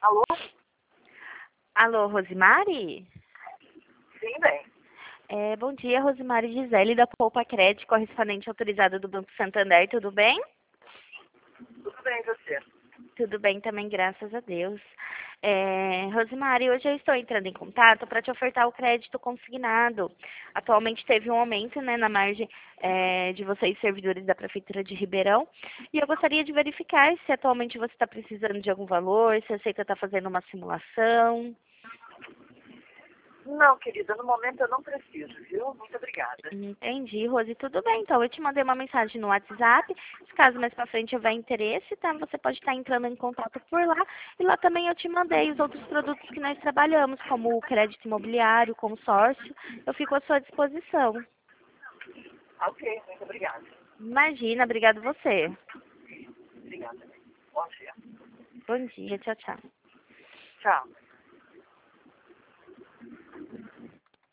Alô? Alô, Rosimari? Sim, bem. Bom dia, Rosimari Gisele, da Poupa Crédito, correspondente autorizada do Banco Santander, tudo bem? Tudo bem, e você? Tudo bem também, graças a Deus. Rosimari, hoje eu estou entrando em contato para te ofertar o crédito consignado. Atualmente teve um aumento, né, na margem de vocês, servidores da Prefeitura de Ribeirão, e eu gostaria de verificar se atualmente você está precisando de algum valor, se a Seita está fazendo uma simulação. Não, querida, no momento eu não preciso, viu? Muito obrigada. Entendi, Rose, tudo bem. Então, eu te mandei uma mensagem no WhatsApp. Se caso mais pra frente houver interesse, tá? Você pode estar entrando em contato por lá. E lá também eu te mandei os outros produtos que nós trabalhamos, como o crédito imobiliário, consórcio. Eu fico à sua disposição. Ok, muito obrigada. Imagina, obrigado você. Obrigada. Bom dia. Bom dia, tchau, tchau. Tchau.